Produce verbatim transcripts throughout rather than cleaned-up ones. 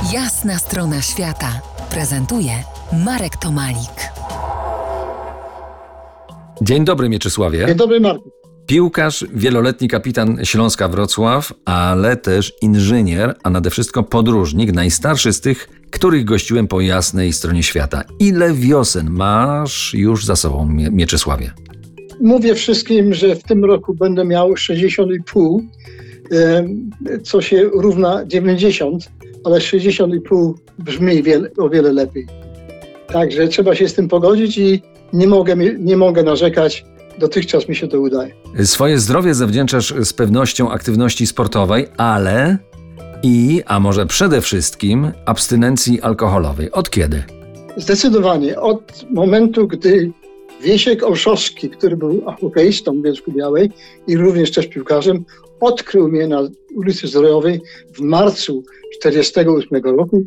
Jasna strona świata prezentuje Marek Tomalik. Dzień dobry, Mieczysławie. Dzień dobry, Marku. Piłkarz, wieloletni kapitan Śląska Wrocław, ale też inżynier, a nade wszystko podróżnik, najstarszy z tych, których gościłem po jasnej stronie świata. Ile wiosen masz już za sobą, Mie- Mieczysławie? Mówię wszystkim, że w tym roku będę miał sześćdziesiąt i pół, co się równa dziewięćdziesiąt, ale sześćdziesiąt i pół brzmi wiele, o wiele lepiej. Także trzeba się z tym pogodzić i nie mogę, nie mogę narzekać. Dotychczas mi się to udaje. Swoje zdrowie zawdzięczasz z pewnością aktywności sportowej, ale i, a może przede wszystkim, abstynencji alkoholowej. Od kiedy? Zdecydowanie od momentu, gdy Wiesiek Olszowski, który był hokeistą w Bielsku-Białej i również też piłkarzem, odkrył mnie na ulicy Zdrojowej w marcu czterdziestego ósmego roku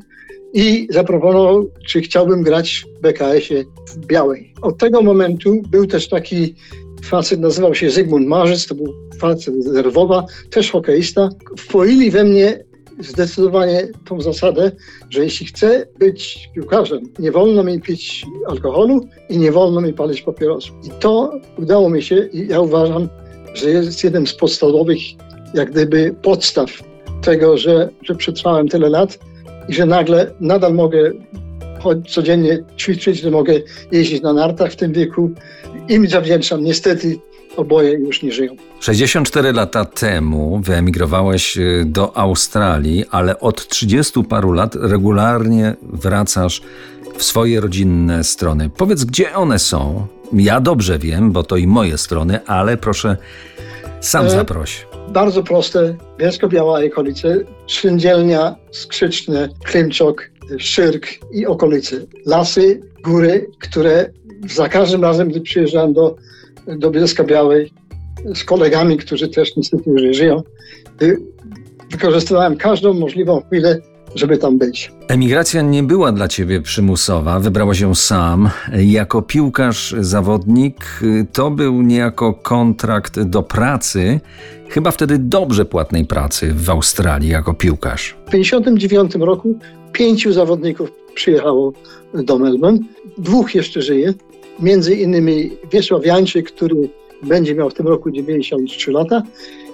i zaproponował, czy chciałbym grać w B K S-ie w Białej. Od tego momentu był też taki facet, nazywał się Zygmunt Marzec, to był facet z Lwowa, też hokeista. Wpoili we mnie zdecydowanie tą zasadę, że jeśli chcę być piłkarzem, nie wolno mi pić alkoholu i nie wolno mi palić papierosów. I to udało mi się i ja uważam, że jest jeden z podstawowych, jak gdyby podstaw tego, że, że przetrwałem tyle lat i że nagle nadal mogę choć codziennie ćwiczyć, że mogę jeździć na nartach w tym wieku. Im zawdzięczam. Niestety oboje już nie żyją. sześćdziesiąt cztery lata temu wyemigrowałeś do Australii, ale od trzydziestu paru lat regularnie wracasz w swoje rodzinne strony. Powiedz, gdzie one są? Ja dobrze wiem, bo to i moje strony, ale proszę, sam e, zaproś. Bardzo proste. Bielsko-Biała i okolice. Szyndzielnia, Skrzyczne, Klimczok, Szczyrk i okolice. Lasy, góry, które za każdym razem, gdy przyjeżdżałem do, do Bielska-Białej z kolegami, którzy też niestety już nie żyją, wykorzystywałem każdą możliwą chwilę, żeby tam być. Emigracja nie była dla ciebie przymusowa, wybrałeś ją sam. Jako piłkarz, zawodnik to był niejako kontrakt do pracy, chyba wtedy dobrze płatnej pracy w Australii jako piłkarz. W pięćdziesiątym dziewiątym roku pięciu zawodników przyjechało do Melbourne. Dwóch jeszcze żyje, między innymi Wiesław Jańczyk, który będzie miał w tym roku dziewięćdziesiąt trzy lata.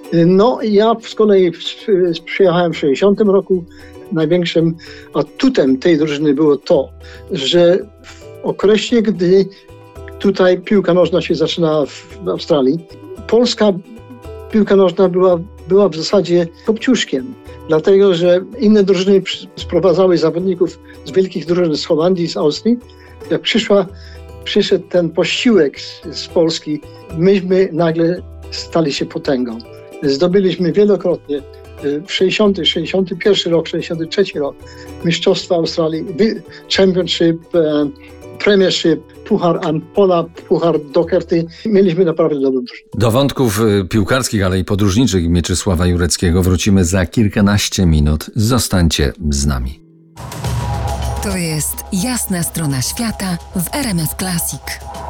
No i ja z kolei przyjechałem w sześćdziesiątym roku. Największym atutem tej drużyny było to, że w okresie, gdy tutaj piłka nożna się zaczynała w Australii, polska piłka nożna była, była w zasadzie kopciuszkiem, dlatego że inne drużyny sprowadzały zawodników z wielkich drużyn z Holandii, z Austrii. Jak przyszła, przyszedł ten posiłek z, z Polski, myśmy nagle stali się potęgą. Zdobyliśmy wielokrotnie w sześćdziesiątym, sześćdziesiątym pierwszym rok, sześćdziesiątym trzecim rok Mistrzostwa Australii, Championship, Premiership, Puchar Ampola, Puchar Doherty. Mieliśmy naprawdę dobry drużynę. Do wątków piłkarskich, ale i podróżniczych Mieczysława Jureckiego wrócimy za kilkanaście minut. Zostańcie z nami. To jest Jasna strona świata w R M F Classic.